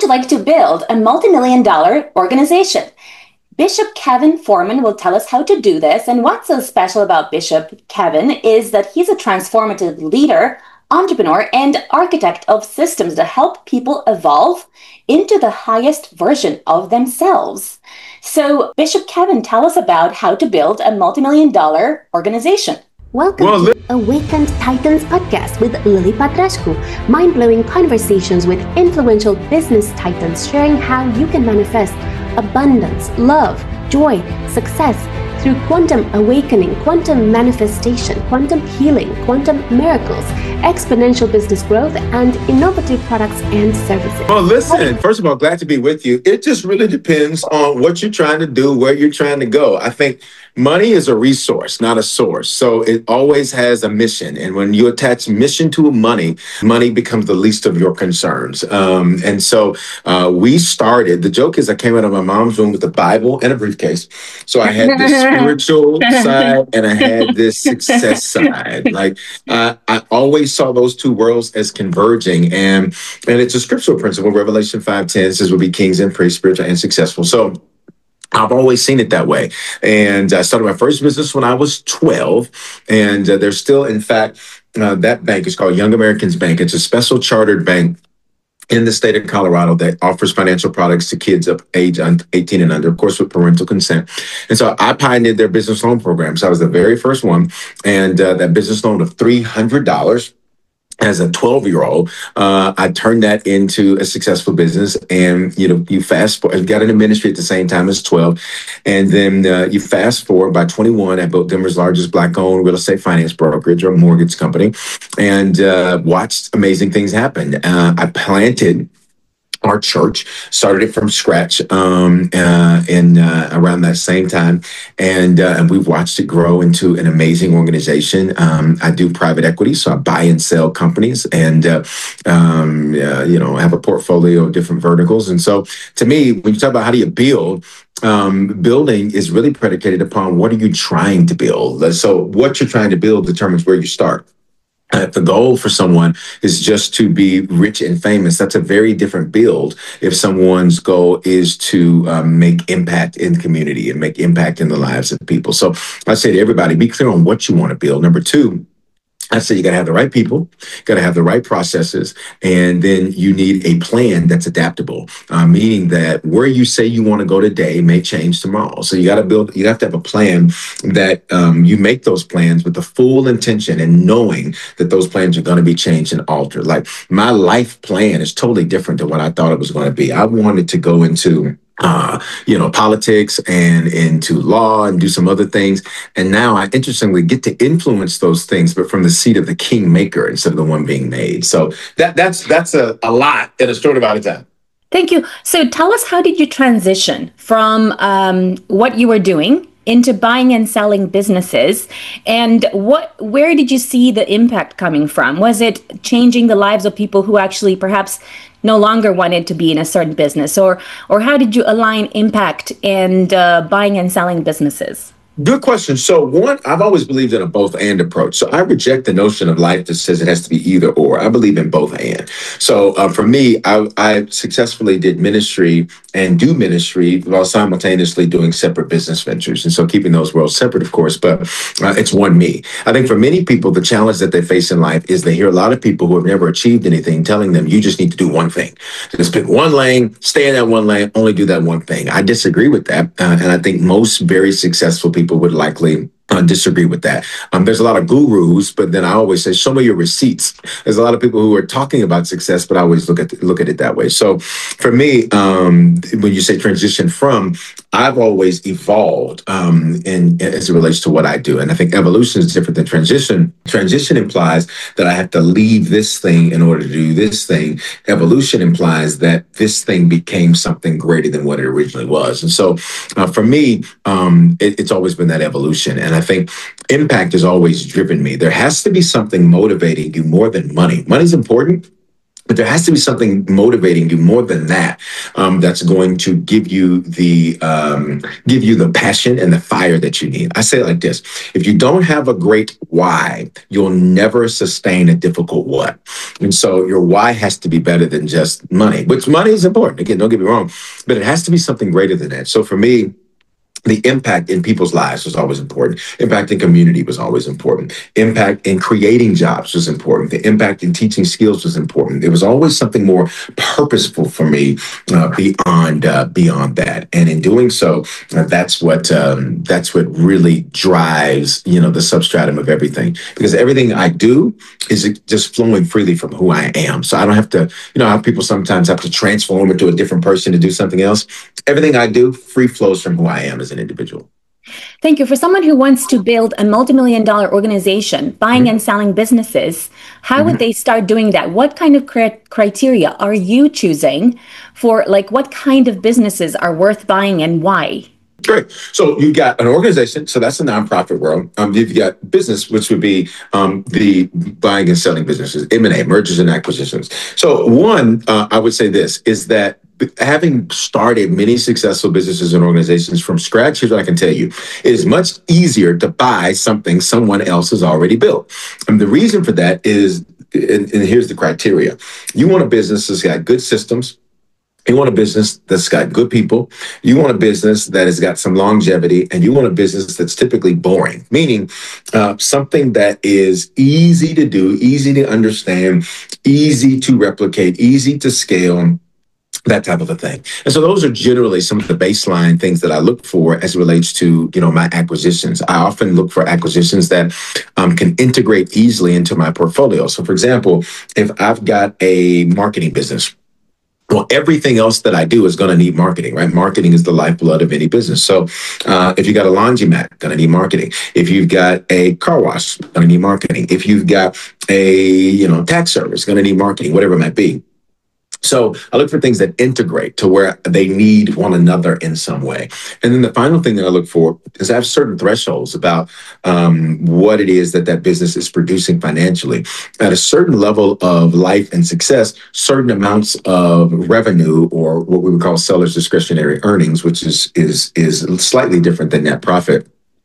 would you like to build a multi-million dollar organization? Bishop Kevin Foreman will tell us how to do this. And what's so special about Bishop Kevin is that he's a transformative leader, entrepreneur, and architect of systems that help people evolve into the highest version of themselves. So, Bishop Kevin, tell us about how to build a multi-million dollar organization. Welcome to Awakened Titans podcast with Lily Patrascu. Mind-blowing conversations with influential business titans sharing how you can manifest abundance, love, joy, success through quantum awakening, quantum manifestation, quantum healing, quantum miracles, exponential business growth, and innovative products and services. Well, listen, first of all, glad to be with you. It just really depends on what you're trying to do, where you're trying to go. I think money is a resource, not a source. So it always has a mission. And when you attach mission to money, money becomes the least of your concerns. And so we started, the joke is I came out of my mom's room with a Bible and a briefcase. So I had this spiritual side and I had this success side. Like I always saw those two worlds as converging. And it's a scriptural principle. Revelation 5:10 says we'll be kings and priests, spiritual and successful. So I've always seen it that way. And I started my first business when I was 12. And there's still, in fact, that bank is called Young Americans Bank. It's a special chartered bank in the state of Colorado that offers financial products to kids of age 18 and under, of course, with parental consent. And so I pioneered their business loan program. So I was the very first one. And that business loan of $300. As a 12-year-old, I turned that into a successful business. And, you fast forward, I got into ministry at the same time as 12. And then you fast forward, by 21, I built Denver's largest Black-owned real estate finance brokerage or mortgage company and watched amazing things happen. I planted our church, started it from scratch in around that same time. And we've watched it grow into an amazing organization. I do private equity, so I buy and sell companies and, have a portfolio of different verticals. And so to me, when you talk about how do you build, building is really predicated upon what are you trying to build? So what you're trying to build determines where you start. If the goal for someone is just to be rich and famous, that's a very different build. If someone's goal is to make impact in the community and make impact in the lives of people. So I say to everybody, be clear on what you want to build. Number two, I say you got to have the right people, got to have the right processes, and then you need a plan that's adaptable, meaning that where you say you want to go today may change tomorrow. So you got to build, you have to have a plan that you make those plans with the full intention and knowing that those plans are going to be changed and altered. Like my life plan is totally different than what I thought it was going to be. I wanted to go into politics and into law and do some other things. And now I interestingly get to influence those things, but from the seat of the kingmaker instead of the one being made. So that's a lot in a short amount of time. Thank you. So tell us, how did you transition from what you were doing into buying and selling businesses, and where did you see the impact coming from? Was it changing the lives of people who actually perhaps no longer wanted to be in a certain business, or how did you align impact and buying and selling businesses? Good question. So one, I've always believed in a both and approach. So I reject the notion of life that says it has to be either or. I believe in both and. So for me, I successfully did ministry and do ministry while simultaneously doing separate business ventures. And so keeping those worlds separate, of course, but it's one me. I think for many people, the challenge that they face in life is they hear a lot of people who have never achieved anything telling them, you just need to do one thing. Just pick one lane, stay in that one lane, only do that one thing. I disagree with that. And I think most very successful people would likely disagree with that. There's a lot of gurus, but then I always say, show me your receipts. There's a lot of people who are talking about success, but I always look at it that way. So for me, when you say transition from, I've always evolved as it relates to what I do. And I think evolution is different than transition. Transition implies that I have to leave this thing in order to do this thing. Evolution implies that this thing became something greater than what it originally was. And so for me, it's always been that evolution. And I think impact has always driven me. There has to be something motivating you more than money. Money's important. But there has to be something motivating you more than that. That's going to give you the passion and the fire that you need. I say it like this: if you don't have a great why, you'll never sustain a difficult what. And so your why has to be better than just money, which money is important. Again, don't get me wrong, but it has to be something greater than that. So for me, the impact in people's lives was always important. Impact in community was always important. Impact in creating jobs was important. The impact in teaching skills was important. There was always something more purposeful for me beyond that. And in doing so, that's what really drives the substratum of everything. Because everything I do is just flowing freely from who I am. So I don't have to, how people sometimes have to transform into a different person to do something else. Everything I do free flows from who I am as an individual. Thank you. For someone who wants to build a multi-million-dollar organization, buying and selling businesses, how would they start doing that? What kind of criteria are you choosing for, what kind of businesses are worth buying and why? Great. So you've got an organization, so that's the nonprofit world. You've got business, which would be the buying and selling businesses, M&A, mergers and acquisitions. So one, I would say this, is that having started many successful businesses and organizations from scratch, here's what I can tell you: it is much easier to buy something someone else has already built. And the reason for that is, and here's the criteria: you want a business that's got good systems. You want a business that's got good people. You want a business that has got some longevity, and you want a business that's typically boring, meaning something that is easy to do, easy to understand, easy to replicate, easy to scale, that type of a thing. And so those are generally some of the baseline things that I look for as it relates to, my acquisitions. I often look for acquisitions that can integrate easily into my portfolio. So for example, if I've got a marketing business, well, everything else that I do is going to need marketing, right? Marketing is the lifeblood of any business. So if you got a laundromat, going to need marketing. If you've got a car wash, going to need marketing. If you've got a tax service, going to need marketing, whatever it might be. So I look for things that integrate to where they need one another in some way. And then the final thing that I look for is I have certain thresholds about what it is that business is producing financially. At a certain level of life and success, certain amounts of revenue, or what we would call seller's discretionary earnings, which is slightly different than net profit.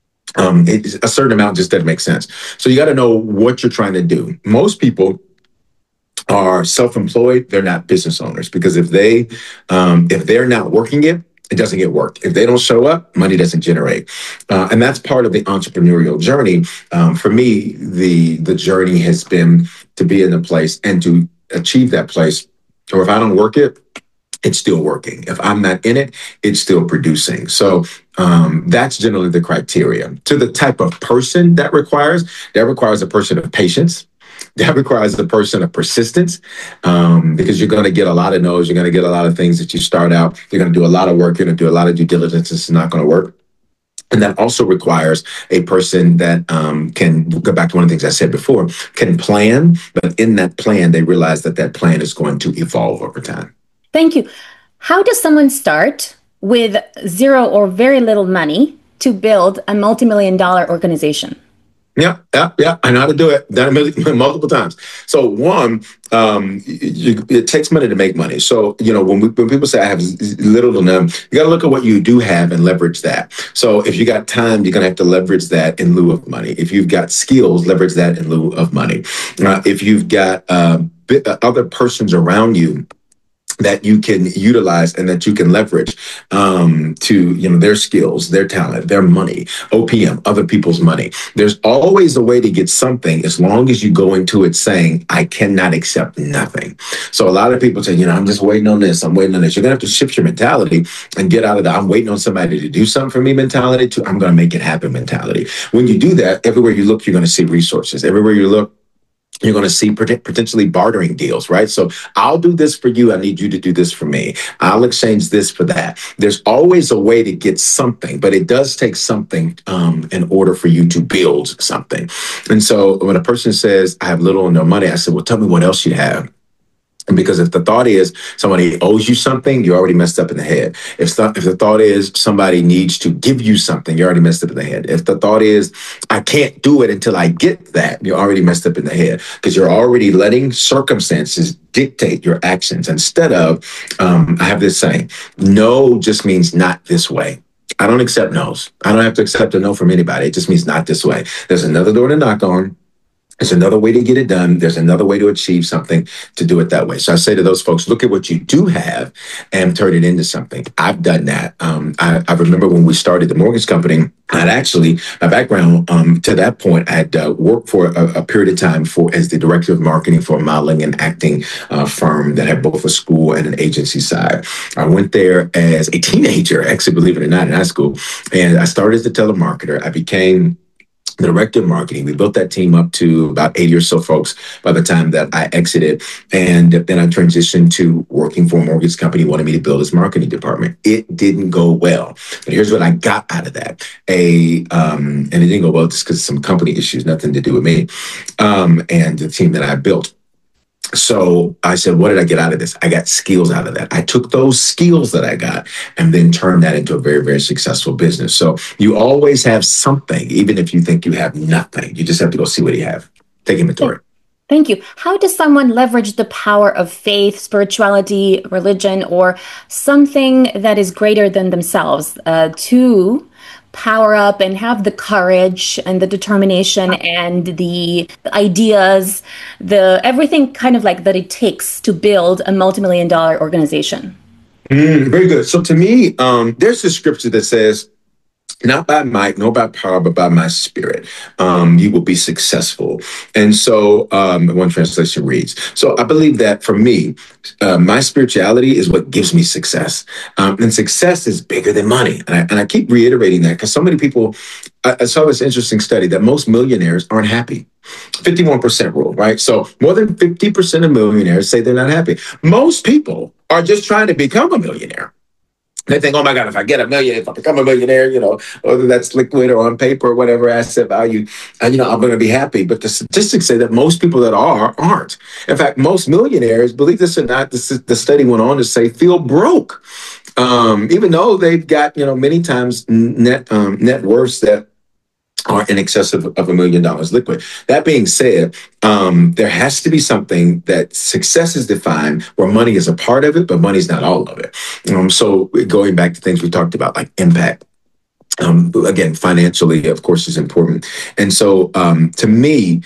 A certain amount just doesn't make sense. So you got to know what you're trying to do. Most people are self-employed, they're not business owners, because if they're not working it doesn't get worked. If they don't show up, money doesn't generate. And that's part of the entrepreneurial journey. For me, the journey has been to be in a place and to achieve that place. Or if I don't work it, it's still working. If I'm not in it, it's still producing. So that's generally the criteria. To the type of person that requires a person of patience. That requires a person of persistence, because you're going to get a lot of no's. You're going to get a lot of things that you start out. You're going to do a lot of work. You're going to do a lot of due diligence. It's not going to work. And that also requires a person that can go back to one of the things I said before, can plan, but in that plan, they realize that plan is going to evolve over time. Thank you. How does someone start with zero or very little money to build a multi-million-dollar organization? Yeah. I know how to do it. Done it multiple times. So one, it takes money to make money. So, when people say I have little to none, you got to look at what you do have and leverage that. So if you got time, you're going to have to leverage that in lieu of money. If you've got skills, leverage that in lieu of money. If you've got other persons around you that you can utilize and that you can leverage to, their skills, their talent, their money, OPM, other people's money. There's always a way to get something as long as you go into it saying, I cannot accept nothing. So a lot of people say, I'm just waiting on this. I'm waiting on this. You're going to have to shift your mentality and get out of the I'm waiting on somebody to do something for me mentality to I'm going to make it happen mentality. When you do that, everywhere you look, you're going to see resources. Everywhere you look, you're going to see potentially bartering deals, right? So I'll do this for you. I need you to do this for me. I'll exchange this for that. There's always a way to get something, but it does take something in order for you to build something. And so when a person says, I have little or no money, I said, well, tell me what else you have. And because if the thought is somebody owes you something, you're already messed up in the head. If the thought is somebody needs to give you something, you're already messed up in the head. If the thought is I can't do it until I get that, you're already messed up in the head because you're already letting circumstances dictate your actions instead of, I have this saying, no just means not this way. I don't accept no's. I don't have to accept a no from anybody. It just means not this way. There's another door to knock on. There's another way to get it done. There's another way to achieve something to do it that way. So I say to those folks, look at what you do have and turn it into something. I've done that. I remember when we started the mortgage company, I'd actually, my background to that point, I had worked for a period of time as the director of marketing for a modeling and acting firm that had both a school and an agency side. I went there as a teenager, actually, believe it or not, in high school. And I started as a telemarketer. I became the director of marketing. We built that team up to about 80 or so folks by the time that I exited. And then I transitioned to working for a mortgage company who wanted me to build his marketing department. It didn't go well. But here's what I got out of that. And it didn't go well just because of some company issues, nothing to do with me and the team that I built. So I said, what did I get out of this? I got skills out of that. I took those skills that I got and then turned that into a very, very successful business. So you always have something, even if you think you have nothing. You just have to go see what you have. Take inventory. Thank you. How does someone leverage the power of faith, spirituality, religion, or something that is greater than themselves to power up and have the courage and the determination and the ideas, everything kind of like that it takes to build a multi-million-dollar organization? Very good. So to me, there's a scripture that says, not by might, nor by power, but by my spirit, you will be successful. And so one translation reads, so I believe that for me, my spirituality is what gives me success. And success is bigger than money. And I keep reiterating that because so many people, I saw this interesting study that most millionaires aren't happy. 51% rule, right? So more than 50% of millionaires say they're not happy. Most people are just trying to become a millionaire. They think, oh my God, if I get $1 million, if I become a millionaire, whether that's liquid or on paper or whatever asset value, I'm going to be happy. But the statistics say that most people that aren't. In fact, most millionaires, believe this or not, the study went on to say, feel broke. Even though they've got, many times net worths that are in excess of $1 million liquid. That being said, there has to be something that success is defined where money is a part of it, but money's not all of it. So going back to things we talked about, like impact. Again, financially, of course, is important. And so to me,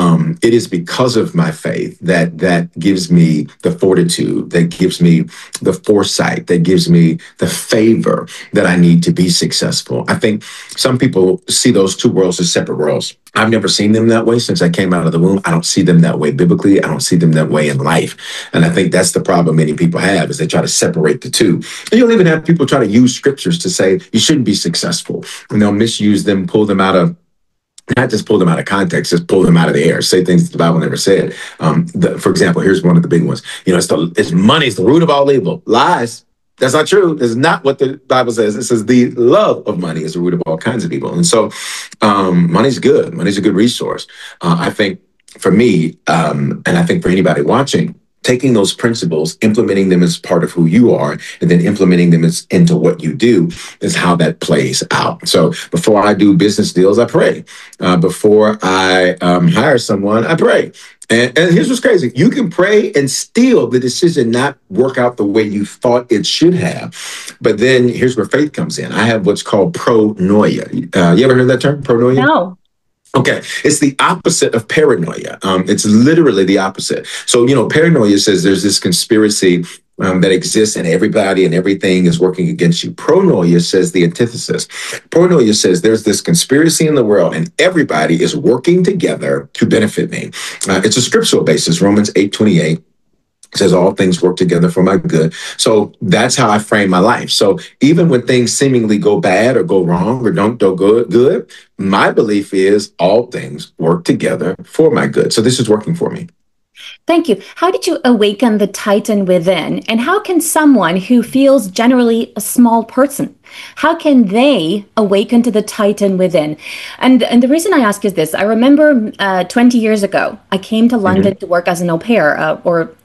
it is because of my faith that gives me the fortitude, that gives me the foresight, that gives me the favor that I need to be successful. I think some people see those two worlds as separate worlds. I've never seen them that way since I came out of the womb. I don't see them that way biblically. I don't see them that way in life. And I think that's the problem many people have is they try to separate the two. And you'll even have people try to use scriptures to say you shouldn't be successful. And they'll misuse them, pull them out of, not just pull them out of context, just pull them out of the air, say things the Bible never said. For example, here's one of the big ones. It's money's the root of all evil. Lies. That's not true. That's not what the Bible says. It says the love of money is the root of all kinds of evil. And so money's good. Money's a good resource. I think for me, and I think for anybody watching, taking those principles, implementing them as part of who you are, and then implementing them into what you do is how that plays out. So before I do business deals, I pray. Before I hire someone, I pray. And here's what's crazy. You can pray and still the decision not work out the way you thought it should have. But then here's where faith comes in. I have what's called pronoia. You ever heard that term, pronoia? No. Okay, it's the opposite of paranoia. It's literally the opposite. So, paranoia says there's this conspiracy that exists and everybody and everything is working against you. Pronoia says the antithesis. Pronoia says there's this conspiracy in the world and everybody is working together to benefit me. It's a scriptural basis, Romans 8:28. Says all things work together for my good. So that's how I frame my life. So even when things seemingly go bad or go wrong or don't go good, my belief is all things work together for my good. So this is working for me. Thank you. How did you awaken the Titan within? And how can someone who feels generally a small person, how can they awaken to the Titan within? And the reason I ask is this. I remember 20 years ago, I came to London to work as an au pair or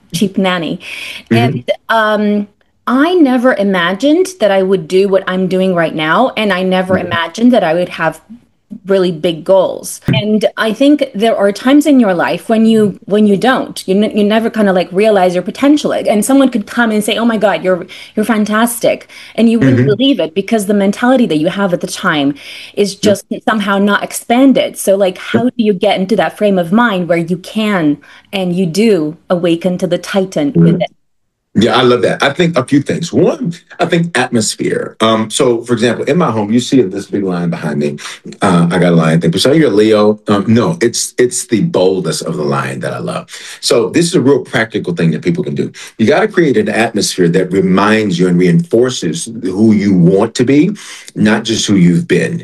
cheap nanny. Mhm. And I never imagined that I would do what I'm doing right now. And I never imagined that I would have really big goals. And I think there are times in your life when you don't, you never kind of like realize your potential. And someone could come and say, "Oh my God, you're fantastic," and you wouldn't Mhm. believe it because the mentality that you have at the time is just somehow not expanded. So like, how do you get into that frame of mind where you can and you do awaken to the Titan Mhm. within? Yeah, I love that. I think a few things. One, I think atmosphere. So, for example, in my home, you see this big lion behind me. I got a lion thing. So you're a Leo. No, it's the boldness of the lion that I love. So this is a real practical thing that people can do. You got to create an atmosphere that reminds you and reinforces who you want to be, not just who you've been,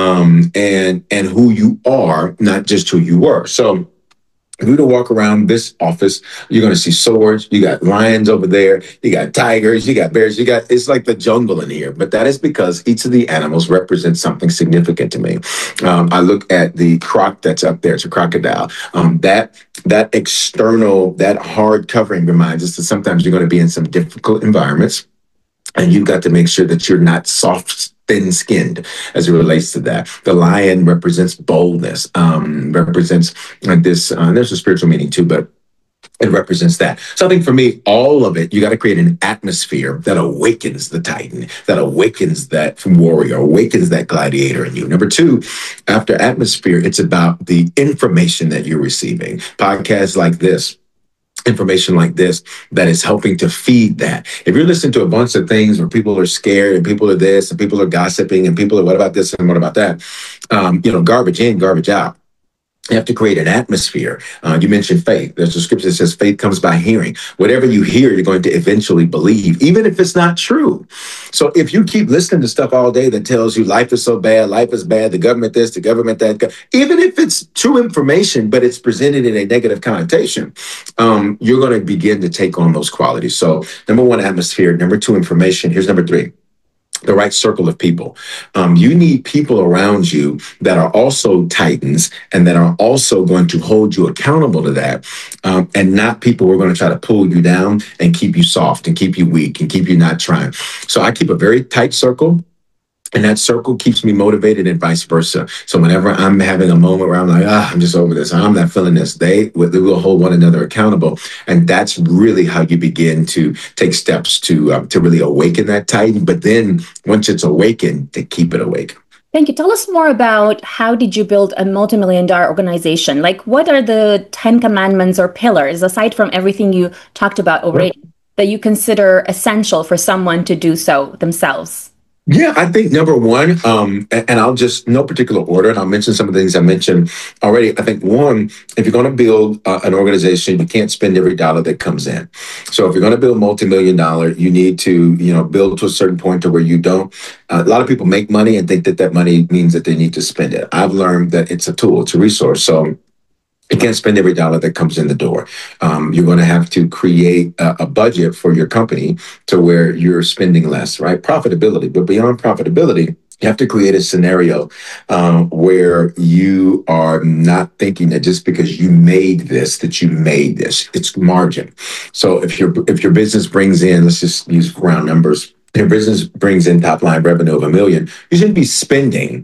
and who you are, not just who you were. So if you were to walk around this office, you're going to see swords. You got lions over there. You got tigers. You got bears. It's like the jungle in here. But that is because each of the animals represents something significant to me. I look at the croc that's up there. It's a crocodile. That external, that hard covering reminds us that sometimes you're going to be in some difficult environments. And you've got to make sure that you're not soft, thin skinned as it relates to that. The lion represents boldness, represents this, there's a spiritual meaning too, but it represents that. So I think for me, all of it, you got to create an atmosphere that awakens the Titan, that awakens that warrior, awakens that gladiator in you. Number two, after atmosphere, it's about the information that you're receiving. Podcasts like this, information like this that is helping to feed that. If you're listening to a bunch of things where people are scared and people are this and people are gossiping and people are what about this and what about that, garbage in, garbage out. You have to create an atmosphere. You mentioned faith. There's a scripture that says faith comes by hearing. Whatever you hear, you're going to eventually believe, even if it's not true. So if you keep listening to stuff all day that tells you life is so bad, life is bad, the government this, the government that, even if it's true information, but it's presented in a negative connotation, you're going to begin to take on those qualities. So number one, atmosphere. Number two, information. Here's number three, the right circle of people. You need people around you that are also titans and that are also going to hold you accountable to that, and not people who are going to try to pull you down and keep you soft and keep you weak and keep you not trying. So I keep a very tight circle. And that circle keeps me motivated and vice versa. So whenever I'm having a moment where I'm like, I'm just over this, I'm not feeling this, they will hold one another accountable. And that's really how you begin to take steps to really awaken that Titan. But then once it's awakened, to keep it awake. Thank you. Tell us more about how did you build a multi-million-dollar organization? Like, what are the 10 commandments or pillars, aside from everything you talked about already, that you consider essential for someone to do so themselves? Yeah, I think number one, and I'll just, no particular order, and I'll mention some of the things I mentioned already. I think one, if you're going to build an organization, you can't spend every dollar that comes in. So if you're going to build multi-million-dollar, you need to, build to a certain point to where you don't. A lot of people make money and think that that money means that they need to spend it. I've learned that it's a tool, it's a resource. So you can't spend every dollar that comes in the door. You're going to have to create a budget for your company to where you're spending less, right? Profitability. But beyond profitability, you have to create a scenario where you are not thinking that just because you made this, that you made this. It's margin. So if your business brings in, let's just use round numbers, your business brings in top line revenue of $1 million, you shouldn't be spending,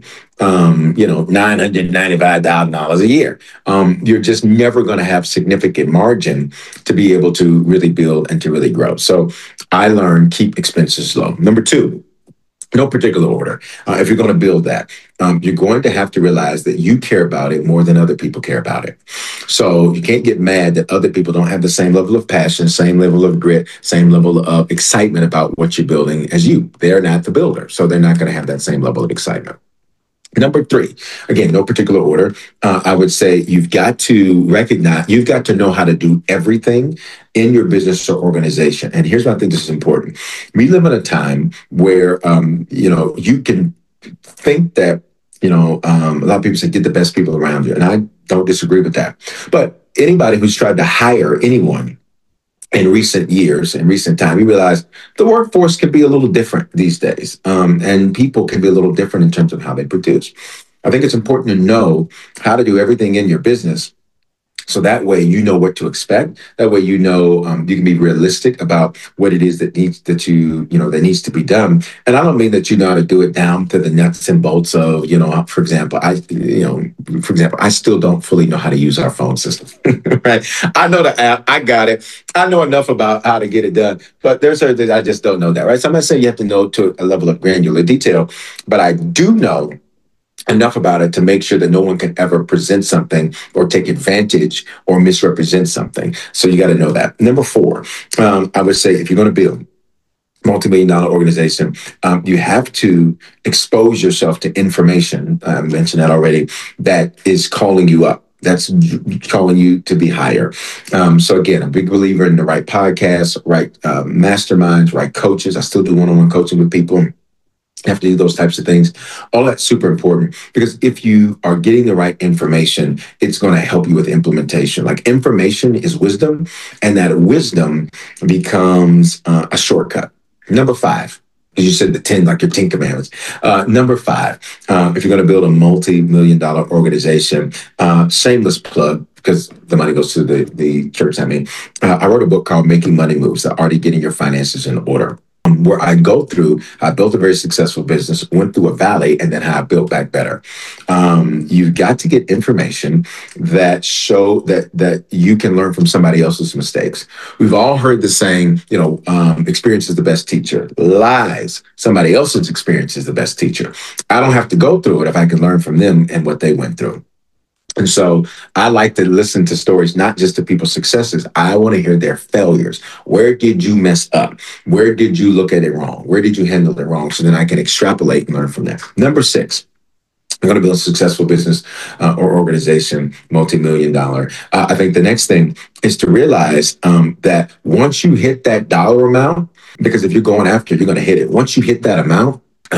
$995,000 a year. You're just never going to have significant margin to be able to really build and to really grow. So I learned keep expenses low. Number two, no particular order. If you're going to build that, you're going to have to realize that you care about it more than other people care about it. So you can't get mad that other people don't have the same level of passion, same level of grit, same level of excitement about what you're building as you. They're not the builder, so they're not going to have that same level of excitement. Number three, again, no particular order. I would say you've got to know how to do everything in your business or organization. And here's why I think this is important. We live in a time where, you can think that, a lot of people say, get the best people around you. And I don't disagree with that. But anybody who's tried to hire anyone in recent years, in recent time, you realize the workforce can be a little different these days. And people can be a little different in terms of how they produce. I think it's important to know how to do everything in your business So that way, you know what to expect. That way, you know, you can be realistic about what it is that needs to be done. And I don't mean that you know how to do it down to the nuts and bolts of, for example, I still don't fully know how to use our phone system, right? I know the app, I got it. I know enough about how to get it done, but there's certain things I just don't know that, right? So I'm not saying you have to know to a level of granular detail, but I do know enough about it to make sure that no one can ever present something or take advantage or misrepresent something. So you got to know that. Number 4, I would say if you're going to build multi-million-dollar organization, you have to expose yourself to information. I mentioned that already. That is calling you up. That's calling you to be higher. So again, I'm a big believer in the right podcasts, right masterminds, right coaches. I still do one-on-one coaching with people. Have to do those types of things. All that's super important because if you are getting the right information, it's going to help you with implementation. Like information is wisdom, and that wisdom becomes a shortcut. Number 5, as you said, the 10, like your 10 commandments. Number 5, if you're going to build a multi-million-dollar organization, shameless plug, because the money goes to the church. I wrote a book called Making Money Moves, the art of getting your finances in order. Where I go through, I built a very successful business, went through a valley, and then how I built back better. You've got to get information that show that you can learn from somebody else's mistakes. We've all heard the saying, experience is the best teacher. Lies. Somebody else's experience is the best teacher. I don't have to go through it if I can learn from them and what they went through. And so I like to listen to stories, not just to people's successes. I want to hear their failures. Where did you mess up? Where did you look at it wrong? Where did you handle it wrong? So then I can extrapolate and learn from that. Number 6, I'm going to build a successful business or organization, multi-million-dollar. I think the next thing is to realize that once you hit that dollar amount, because if you're going after it, you're going to hit it. Once you hit that amount,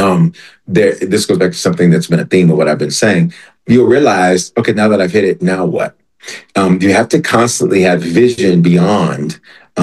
this goes back to something that's been a theme of what I've been saying. You'll realize, okay, now that I've hit it, now what? You have to constantly have vision beyond,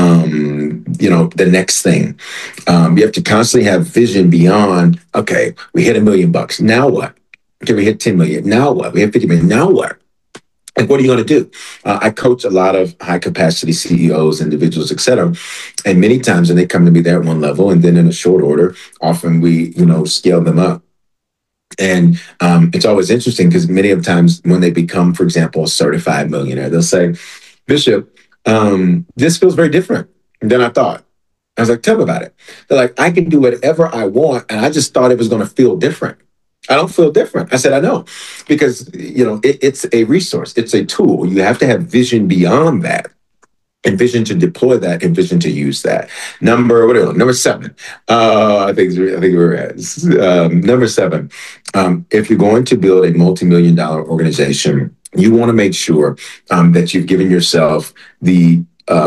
the next thing. You have to constantly have vision beyond, okay, we hit $1 million. Now what? Okay, we hit 10 million. Now what? We hit 50 million. Now what? Like, what are you going to do? I coach a lot of high capacity CEOs, individuals, et cetera. And many times when they come to me, they're at one level. And then in a short order, often we, scale them up. And it's always interesting because many of the times when they become, for example, a certified millionaire, they'll say, Bishop, this feels very different than I thought. I was like, tell me about it. They're like, I can do whatever I want. And I just thought it was going to feel different. I don't feel different. I said, I know, because, it's a resource. It's a tool. You have to have vision beyond that. And vision to deploy that, and vision to use that. Number 7. I think we're at number 7. If you're going to build a multi-million-dollar organization, you want to make sure that you've given yourself the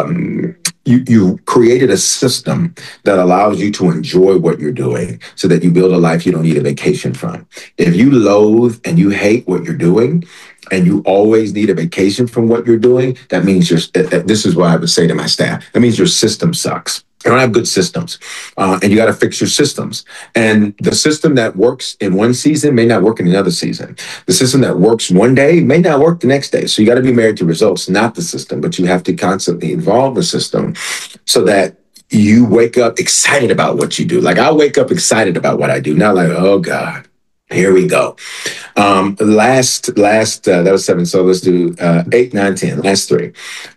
you created a system that allows you to enjoy what you're doing, so that you build a life you don't need a vacation from. If you loathe and you hate what you're doing, and you always need a vacation from what you're doing, that means this is what I would say to my staff. That means your system sucks. You don't have good systems, and you got to fix your systems. And the system that works in one season may not work in another season. The system that works one day may not work the next day. So you got to be married to results, not the system, but you have to constantly evolve the system so that you wake up excited about what you do. Like, I wake up excited about what I do, not like, oh God, here we go. Last that was 7. So let's do 8, 9, 10. Last 3.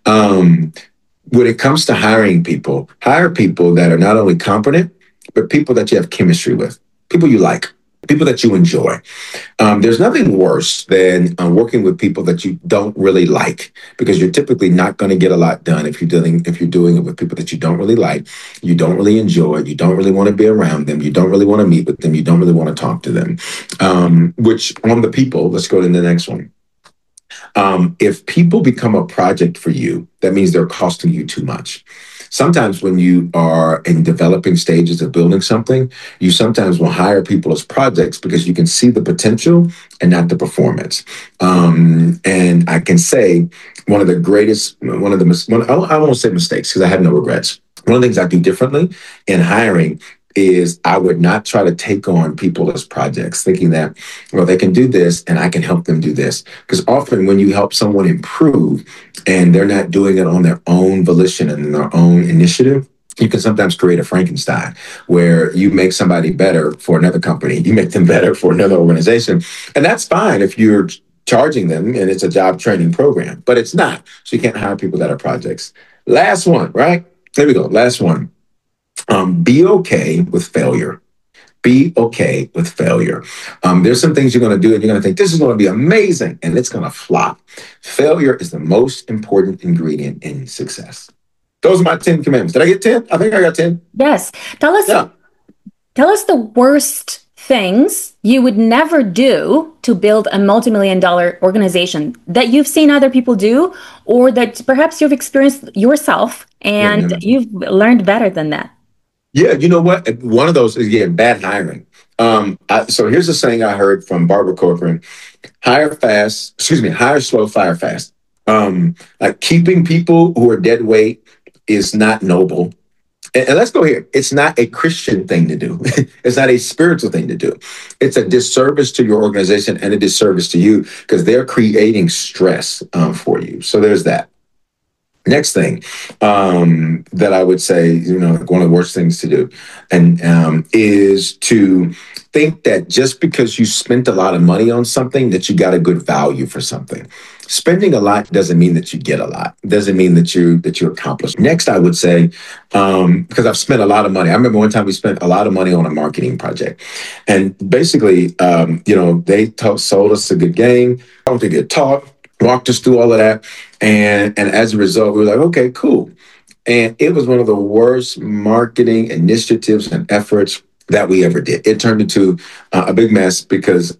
When it comes to hiring people, hire people that are not only competent, but people that you have chemistry with, people you like, people that you enjoy. There's nothing worse than working with people that you don't really like, because you're typically not going to get a lot done if you're doing it with people that you don't really like, you don't really enjoy, you don't really want to be around them, you don't really want to meet with them, you don't really want to talk to them. Which on the people, let's go to the next one. If people become a project for you, that means they're costing you too much. Sometimes when you are in developing stages of building something, you sometimes will hire people as projects because you can see the potential and not the performance. And I can say I won't say mistakes because I have no regrets. One of the things I do differently in hiring is I would not try to take on people as projects, thinking that, well, they can do this and I can help them do this. Because often when you help someone improve and they're not doing it on their own volition and their own initiative, you can sometimes create a Frankenstein where you make somebody better for another company, you make them better for another organization. And that's fine if you're charging them and it's a job training program, but it's not. So you can't hire people that are projects. Last one, right? There we go. Last one. Be okay with failure. Be okay with failure. There's some things you're going to do and you're going to think this is going to be amazing and it's going to flop. Failure is the most important ingredient in success. Those are my 10 commandments. Did I get 10? I think I got 10. Yes. Tell us the worst things you would never do to build a multi-million-dollar organization that you've seen other people do, or that perhaps you've experienced yourself and you've learned better than that. Yeah, you know what? One of those is bad hiring. So here's a saying I heard from Barbara Corcoran: hire slow, fire fast. Like keeping people who are dead weight is not noble. And let's go here. It's not a Christian thing to do. It's not a spiritual thing to do. It's a disservice to your organization and a disservice to you because they're creating stress for you. So there's that. Next thing that I would say, like one of the worst things to do, and is to think that just because you spent a lot of money on something that you got a good value for something. Spending a lot doesn't mean that you get a lot. It doesn't mean that you accomplish. Next, I would say, because I've spent a lot of money. I remember one time we spent a lot of money on a marketing project, and basically, they sold us a good game, a good talk, walked us through all of that. And as a result, we were like, okay, cool. And it was one of the worst marketing initiatives and efforts that we ever did. It turned into a big mess because,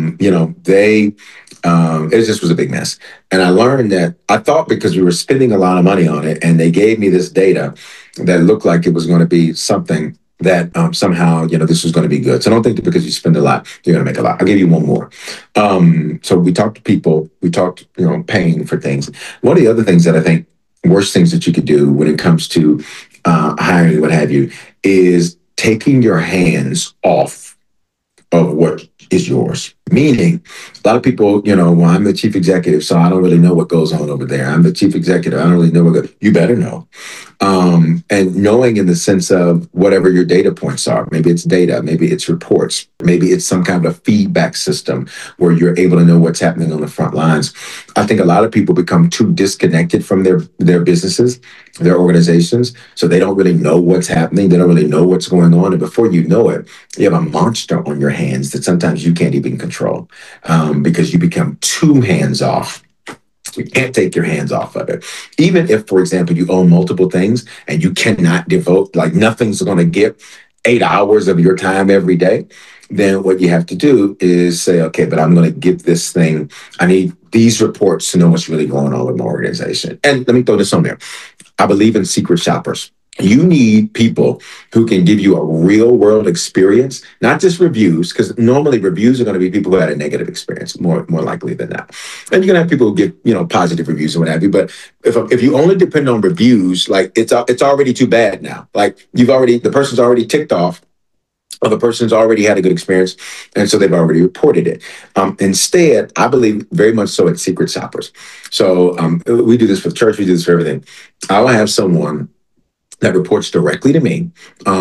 it just was a big mess. And I learned that I thought because we were spending a lot of money on it and they gave me this data that looked like it was going to be something that somehow, this was going to be good. So I don't think that because you spend a lot, you're going to make a lot. I'll give you one more. So we talked to people, we talked, paying for things. One of the other things that I think worst things that you could do when it comes to hiring, what have you, is taking your hands off of what is yours. Meaning, a lot of people, well, I'm the chief executive, so I don't really know what goes on over there. I'm the chief executive. I don't really know what goes. You better know. And knowing in the sense of whatever your data points are, maybe it's data, maybe it's reports, maybe it's some kind of feedback system where you're able to know what's happening on the front lines. I think a lot of people become too disconnected from their businesses, their organizations, so they don't really know what's happening. They don't really know what's going on. And before you know it, you have a monster on your hands that sometimes you can't even control because you become too hands off. You can't take your hands off of it. Even if, for example, you own multiple things and you cannot devote, like nothing's going to get 8 hours of your time every day, then what you have to do is say, okay, but I'm going to give this thing, I need these reports to know what's really going on with my organization. And let me throw this on there. I believe in secret shoppers. You need people who can give you a real world experience, not just reviews, because normally reviews are going to be people who had a negative experience, more likely than not. And you're going to have people who give, positive reviews and what have you. But if you only depend on reviews, like it's already too bad now. Like the person's already ticked off, or the person's already had a good experience, and so they've already reported it. Instead, I believe very much so in secret shoppers. So we do this for church, we do this for everything. I will have someone that reports directly to me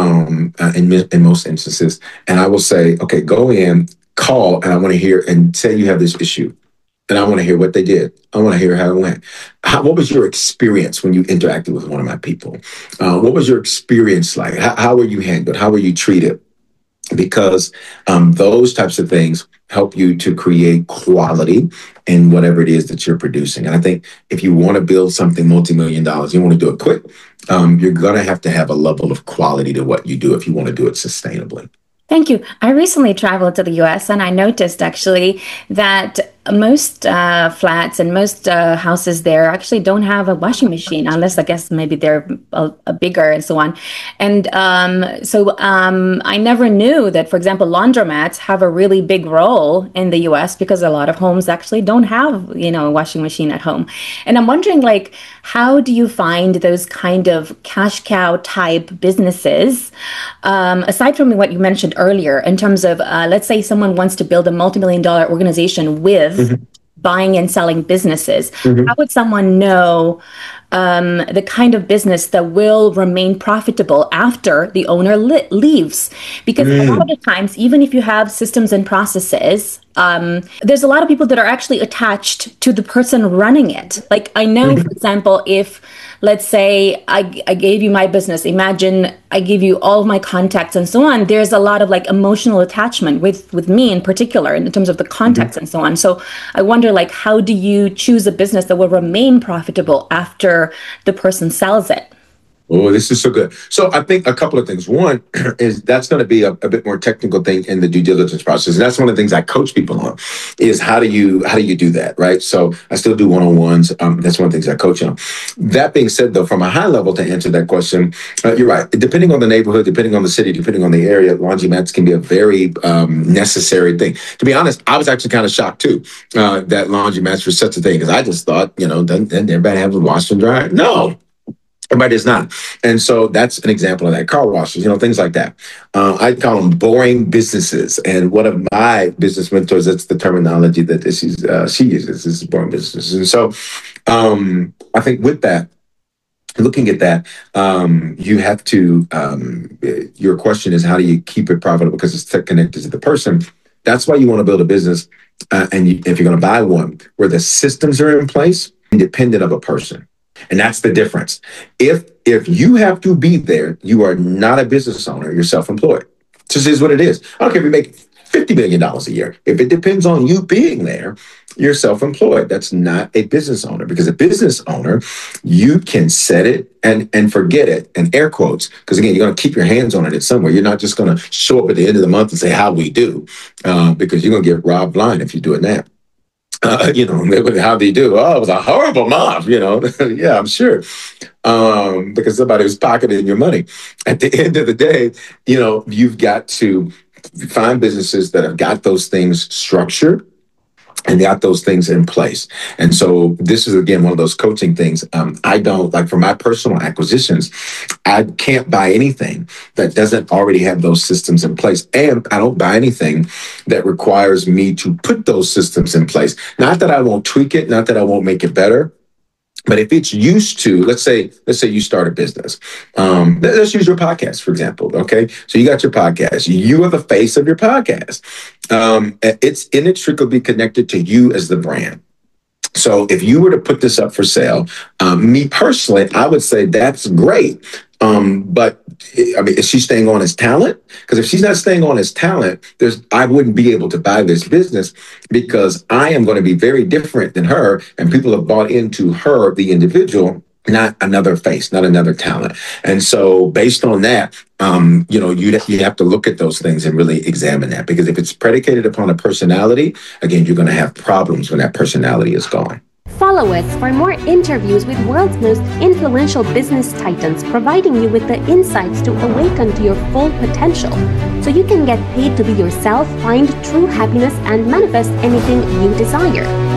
in most instances. And I will say, okay, go in, call, and I want to hear, and say you have this issue. And I want to hear what they did. I want to hear how it went. What was your experience when you interacted with one of my people? What was your experience like? How were you handled? How were you treated? Because those types of things help you to create quality in whatever it is that you're producing. And I think if you want to build something multi-million-dollar, you want to do it quick, you're going to have a level of quality to what you do if you want to do it sustainably. Thank you. I recently traveled to the US and I noticed actually that most flats and most houses there actually don't have a washing machine, unless I guess maybe they're a bigger and so on. And so I never knew that, for example, laundromats have a really big role in the US because a lot of homes actually don't have, a washing machine at home. And I'm wondering, like, how do you find those kind of cash cow type businesses, aside from what you mentioned earlier, in terms of, let's say someone wants to build a multi-million-dollar organization with buying and selling businesses. How would someone know the kind of business that will remain profitable after the owner leaves? Because a lot of the times, even if you have systems and processes, there's a lot of people that are actually attached to the person running it. Like, I know, for example, if, let's say I gave you my business, imagine I give you all of my contacts and so on, there's a lot of like emotional attachment with me in particular in terms of the contacts and so on. So I wonder, like, how do you choose a business that will remain profitable after the person sells it? Oh, this is so good. So I think a couple of things. One is that's going to be a bit more technical thing in the due diligence process. And that's one of the things I coach people on is how do you do that, right? So I still do one-on-ones. That's one of the things I coach on. That being said, though, from a high level to answer that question, you're right. Depending on the neighborhood, depending on the city, depending on the area, laundromats can be a very necessary thing. To be honest, I was actually kind of shocked too that laundromats were such a thing, because I just thought, doesn't everybody have a washer and dryer? No. Everybody does not. And so that's an example of that. Car washes, things like that. I call them boring businesses. And one of my business mentors, that's the terminology that she uses, is boring businesses. And so I think with that, looking at that, you have to, your question is, how do you keep it profitable? Because it's connected to the person. That's why you want to build a business. If you're going to buy one, where the systems are in place, independent of a person. And that's the difference. If you have to be there, you are not a business owner, you're self-employed. It just is what it is. I don't care if you make $50 million a year. If it depends on you being there, you're self-employed. That's not a business owner, because a business owner, you can set it and forget it, and air quotes, because again, you're going to keep your hands on it somewhere. You're not just going to show up at the end of the month and say, how we do, because you're going to get robbed blind if you're doing that. How they do? Oh, it was a horrible month, Yeah, I'm sure. Because somebody was pocketing your money. At the end of the day, you've got to find businesses that have got those things structured and got those things in place. And so this is, again, one of those coaching things. I don't, like, for my personal acquisitions, I can't buy anything that doesn't already have those systems in place. And I don't buy anything that requires me to put those systems in place. Not that I won't tweak it, not that I won't make it better. But if it's used to, let's say you start a business. Let's use your podcast, for example. Okay. So you got your podcast. You are the face of your podcast. It's inextricably connected to you as the brand. So if you were to put this up for sale, me personally, I would say that's great. But I mean, is she staying on as talent? Because if she's not staying on as talent, I wouldn't be able to buy this business, because I am going to be very different than her, and people have bought into her, the individual, not another face, not another talent. And so based on that, you have to look at those things and really examine that, because if it's predicated upon a personality, again, you're going to have problems when that personality is gone. Follow us for more interviews with world's most influential business titans, providing you with the insights to awaken to your full potential, so you can get paid to be yourself, find true happiness, and manifest anything you desire.